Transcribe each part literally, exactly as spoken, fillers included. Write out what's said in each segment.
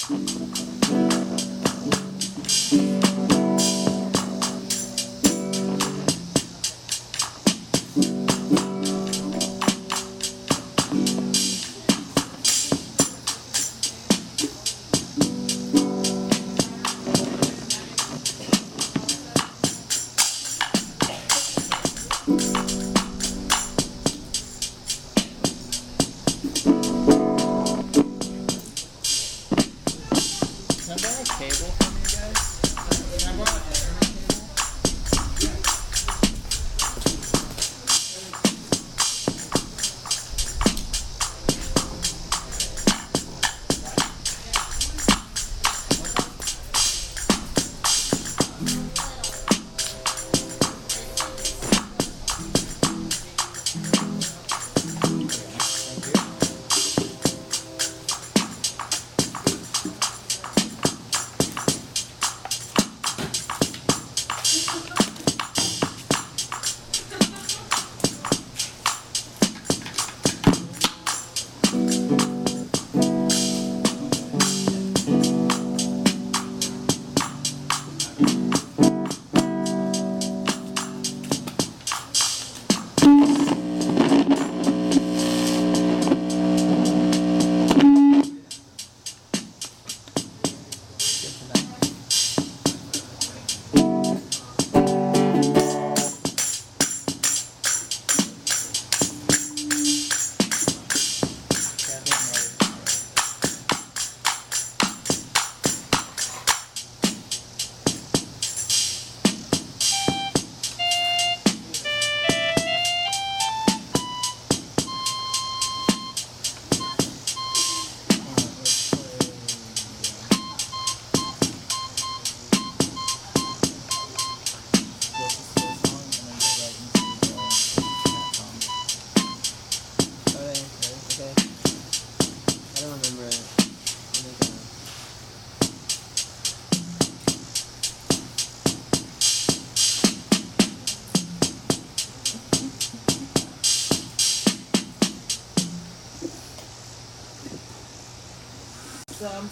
Some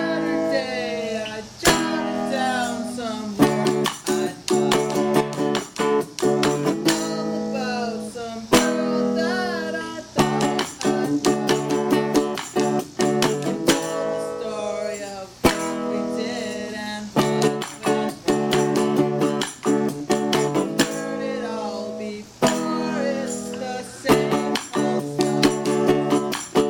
Saturday I jotted down some words I thought all about some girl that I thought I loved. And told the story of what we did and what went wrong. Heard it all before, it's the same old stuff.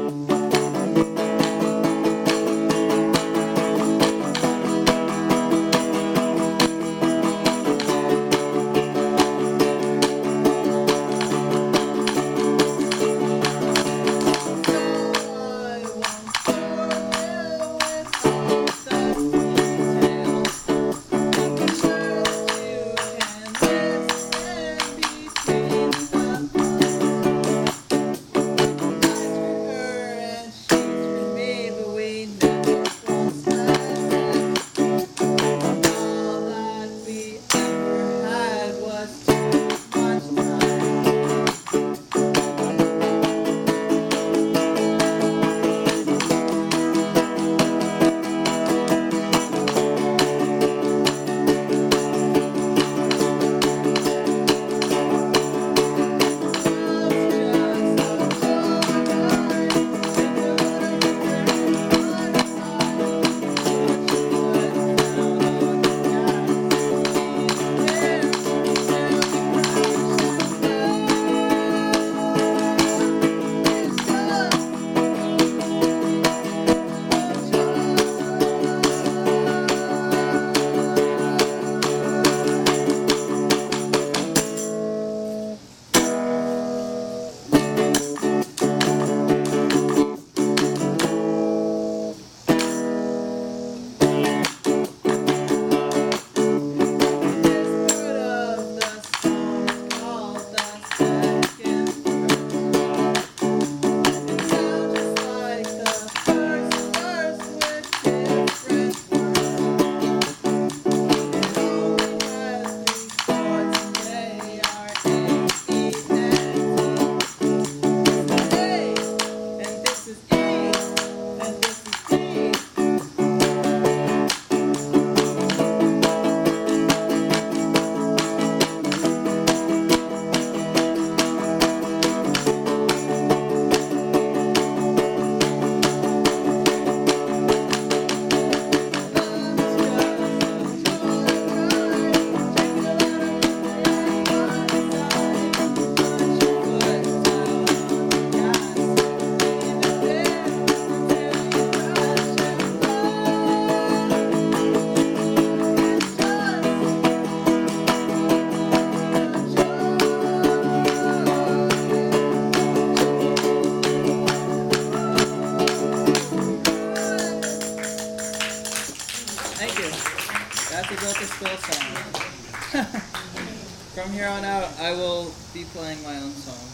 That's a Goka Skull song. From here on out, I will be playing my own songs.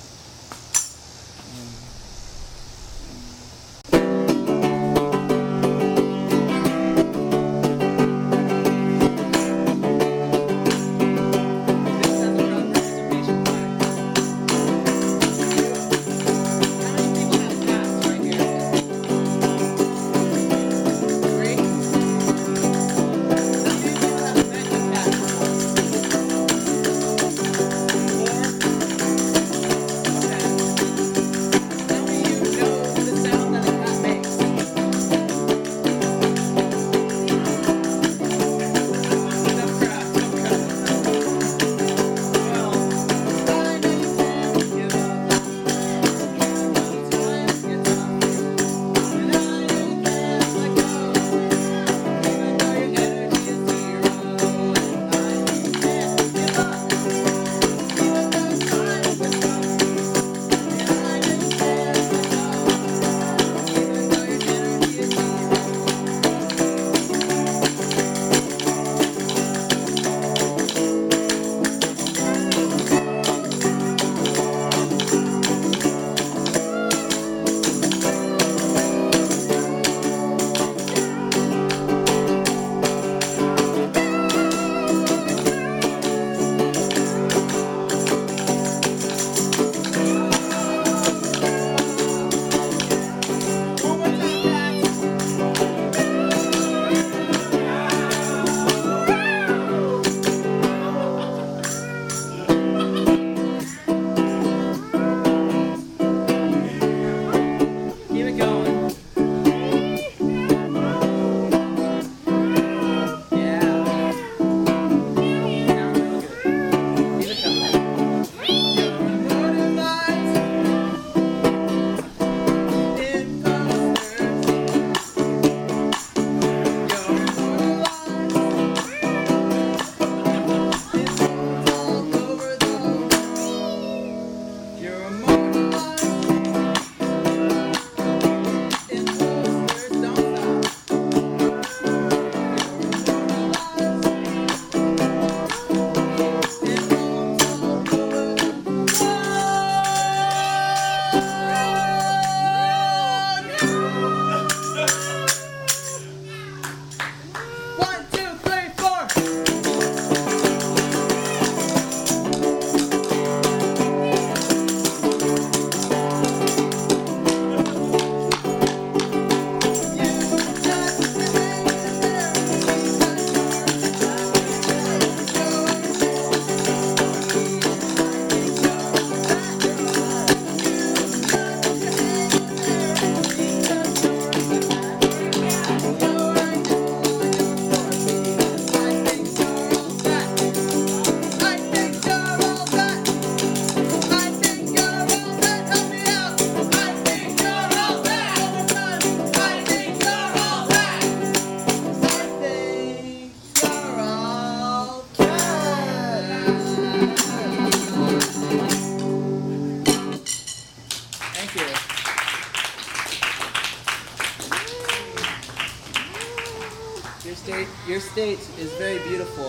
state, your state is very beautiful.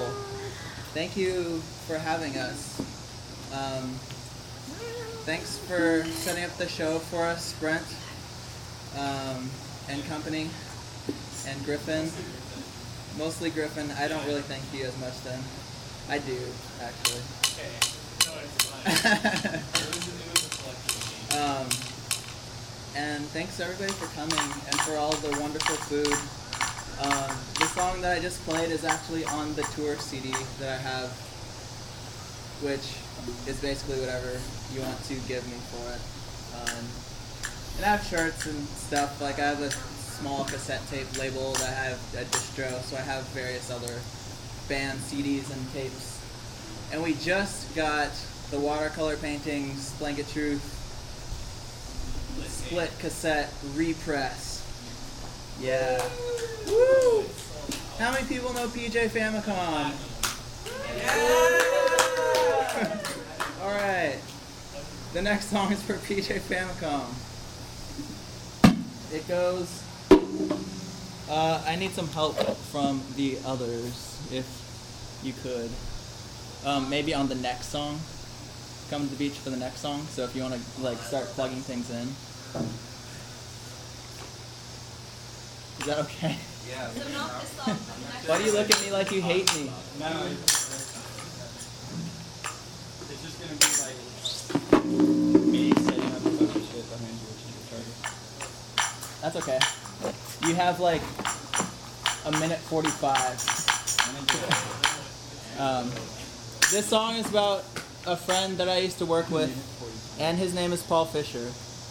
Thank you for having us. Um, thanks for setting up the show for us, Brent, um, and company, and Griffin. Mostly Griffin. I don't really thank you as much then. I do, actually. Okay. No, it's fine. um, and thanks everybody for coming and for all the wonderful food. Um, the song that I just played is actually on the tour C D that I have, which is basically whatever you want to give me for it. Um, and I have shirts and stuff. Like I have a small cassette tape label that I have a distro, so I have various other band C Ds and tapes. And we just got the watercolor paintings Blanket Truth split cassette repress. Yeah. Woo! How many people know P J Famicom? Yeah! Alright. The next song is for P J Famicom. It goes... Uh, I need some help from the others, if you could. Um, maybe on the next song. Come to the beach for the next song. So if you want to like start plugging things in. Is that okay? Yeah. So not this song, but the next Why do you one. look at me like you hate me? No. It's just gonna be like me setting up a bunch of shit behind you, which is retarded. That's okay. You have like a minute forty-five. Um, this song is about a friend that I used to work with, and his name is Paul Fisher.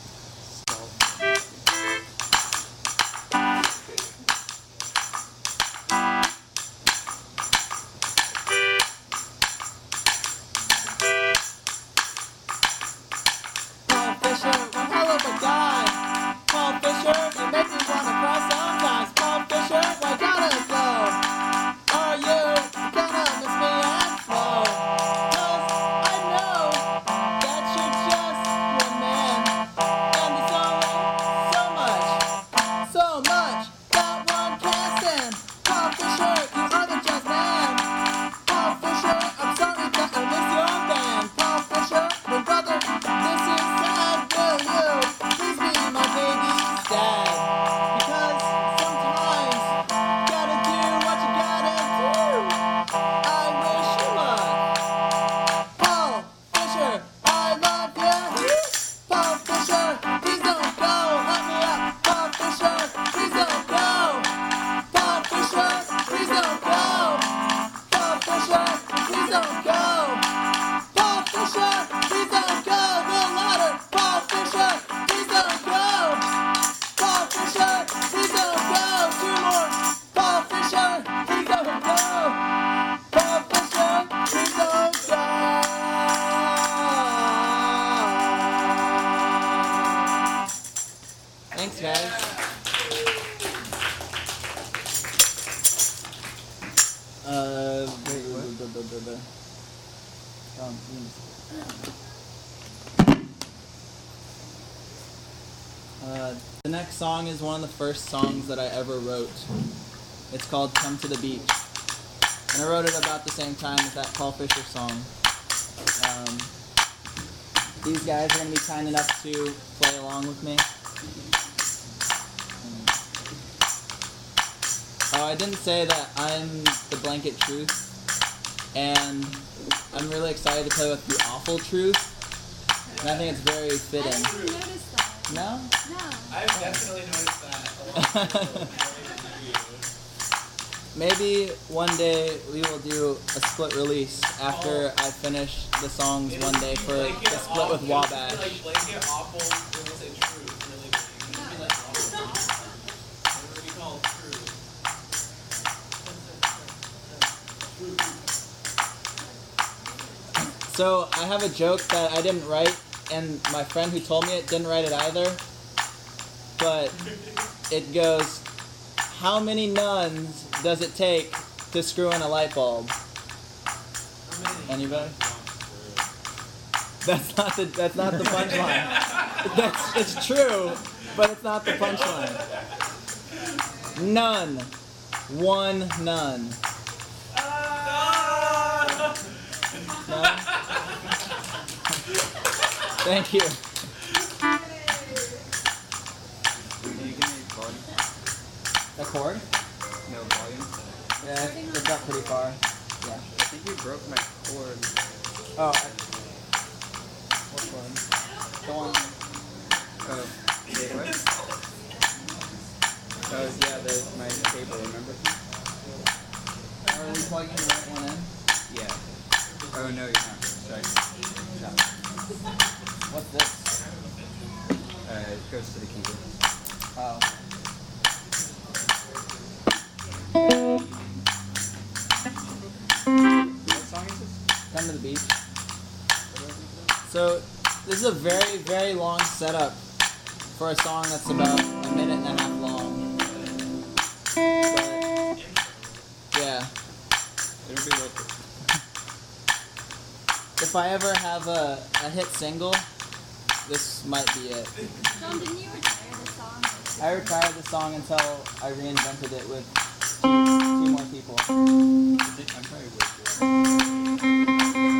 Paul Fisher, one hell of a guy. Paul Fisher, you make me wanna cry sometimes. Paul Fisher, why gotta go? Are you gonna miss me and flow? 'Cause I know that you're just one man, and there's only so much, so much that one can stand. Paul Fisher, you are the just man. Paul Fisher, I'm sorry that I miss your band. Paul Fisher, my brother, this is sad. Will you please be my baby's dad? Because sometimes gotta do what you gotta do. I wish you luck. Paul Fisher, I love you. Paul Fisher, please don't go. Let me up. Paul Fisher, please don't go. Paul Fisher, please don't go. Paul Fisher, please don't go. Paul Fisher, please don't go. Will Lauder, Paul Fisher, please don't go. Paul Fisher, please don't go. Two more. Paul Fisher, please don't go. Paul Fisher, please don't go. Thanks, guys. Uh, wait, what? Blah, blah, blah, blah. Um, mm. Uh, the next song is one of the first songs that I ever wrote. It's called Come to the Beach. And I wrote it about the same time as that Paul Fisher song. Um, these guys are going to be kind enough to play along with me. Oh, I didn't say that I'm the blanket truth, and I'm really excited to play with the awful truth, and I think it's very I fitting. didn't notice that. No? No. I've definitely noticed that. Maybe one day we will do a split release after I finish the songs one day for the split with Wabash. Like blanket awful, it was a truth, really. It would be like awful. It would be called truth. So I have a joke that I didn't write, and my friend who told me it didn't write it either. But it goes, how many nuns does it take to screw in a light bulb? Anybody? That's not the that's not the punchline. That's it's true, but it's not the punchline. None. One nun. No? Thank you. Can you give me volume? A chord? No volume. Yeah, it's it's up pretty far. Yeah. I think you broke my cord. Oh. I, what chord? Go on. Oh, wait, what? Oh, yeah, the, my cable, remember? Are we plugging the right one in? Yeah. Oh, no, you're not. Sorry. No. What's this? Uh, it goes to the keyboard. Oh. What song is this? Come to the beach. So, this is a very, very long setup for a song that's about a minute and a half long. But, yeah. It'll be worth it. If I ever have a, a hit single, this might be it. John, didn't you retire this song? I I retired the song until I reinvented it with two, two more people. I think I'm probably with you.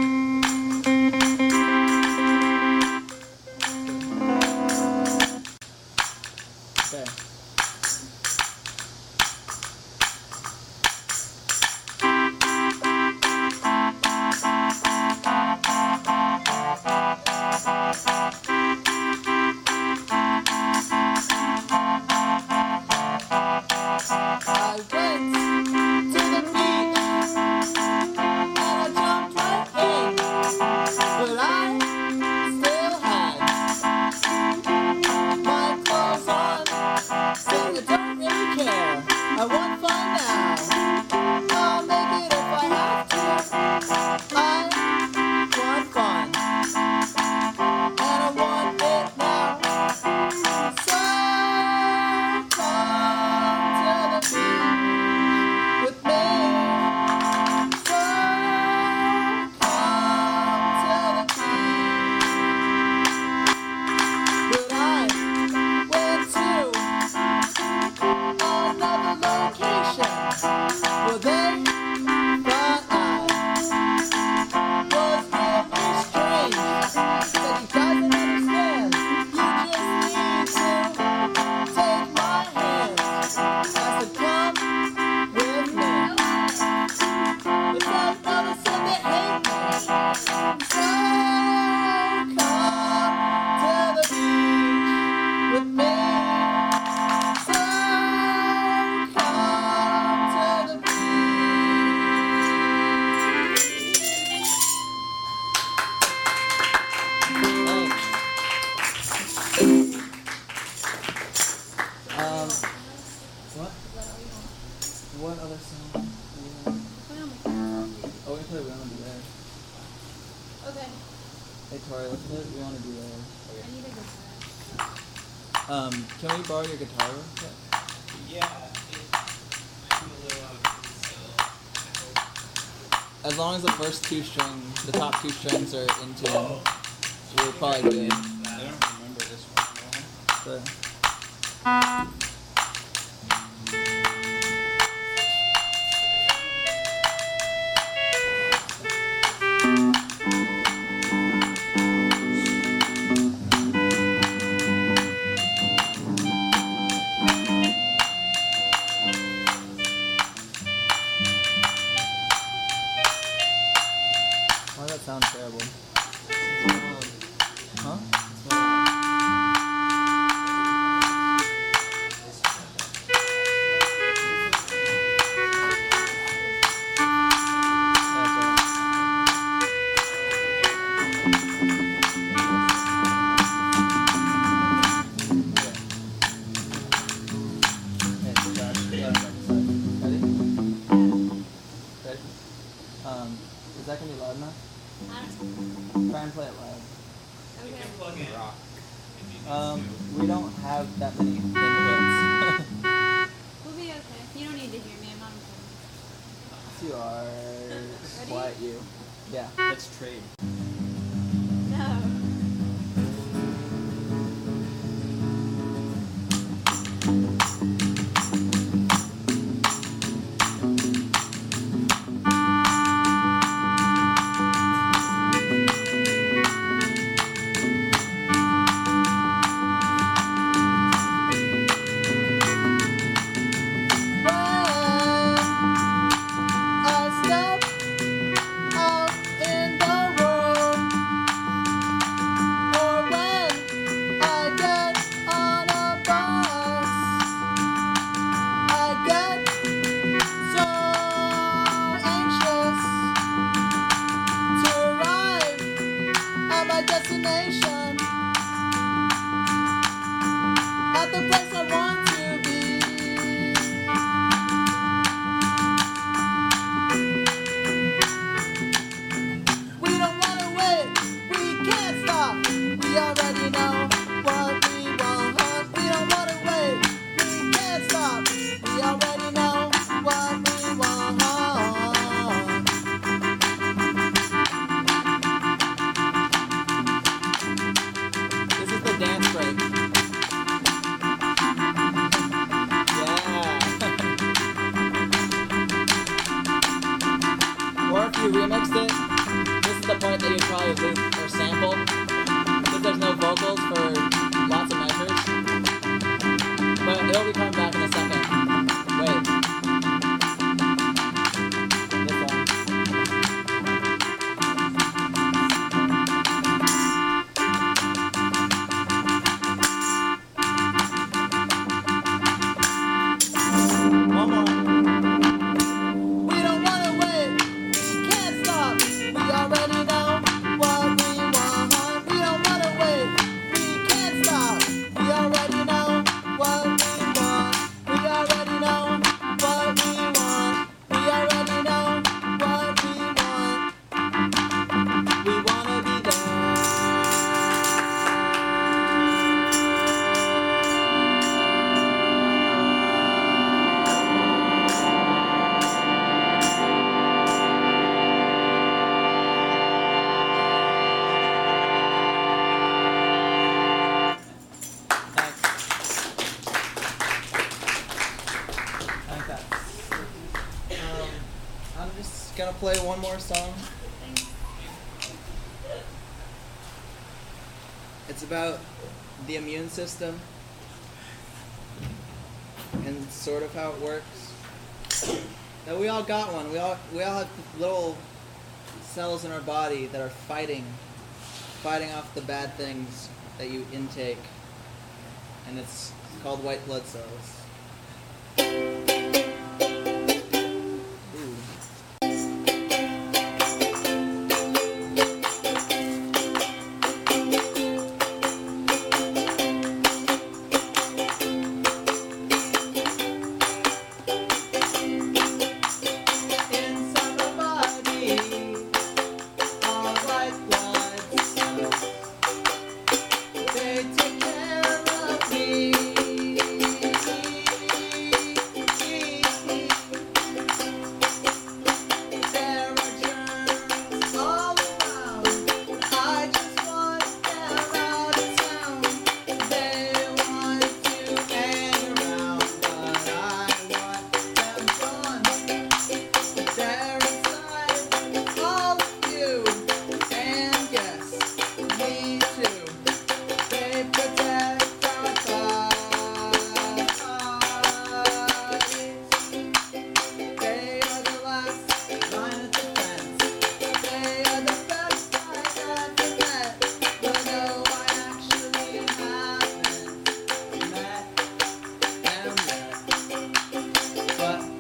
Okay. I went to the beach and I jumped right in, but I still had my clothes on, saying I don't really care. I want fun now. I'll make it if I have to. I want fun, and I want it now. So come to the beach with me. So come to the beach. But I went to another location. Well, they thought I was really strange. Said you guys don't understand. You just need to take my hand. I said, come with me. But that brother said they hate me. So come to the beach with me. So come to the beach. Thanks. Um, what? What other song? Oh, we can play We Wanna Be There. Okay. Hey Tori, let's play We Wanna Be There. I need a guitar. Um, can we borrow your guitar real quick? Yeah, it, I'm a little out of tune still. I hope. As long as the first two strings, the top two strings are in tune, we're probably good. I don't remember this one at all. But why does that sound terrible? Huh? That's all. Okay, so Josh, yeah, ready? Ready? Um, is that gonna be loud enough? I don't know. Try and play it loud. You Okay. can plug in rock if you need Um, to. we don't have that many thin hits. We'll be okay. You don't need to hear me. I'm not important. You are quiet, you. Yeah. Let's trade. No. I step out in the road. a loop or sample. Because there's no vocals for lots of measures. But it'll be coming back in a second. Wait. This one. One more. We don't wanna wait. Can't stop. We already know what we want. We don't wanna wait. We can't stop. We already know what we want. We already know what we want. We already know what we want. We wanna be there. Thanks. Like that. Um, I'm just gonna play one more song. It's about the immune system and sort of how it works. Now we all got one. We all we all have little cells in our body that are fighting, fighting off the bad things that you intake, and it's called white blood cells. Ooh. Inside my body are white blood cells. They take care of me. There are germs all around. I just want them out of town. They want to hang around, but I want them gone. They're inside all of you, and yes, me too. They protect our bodies. They are the last line of defense. They are the best I ever met. But no, I actually haven't met them yet. But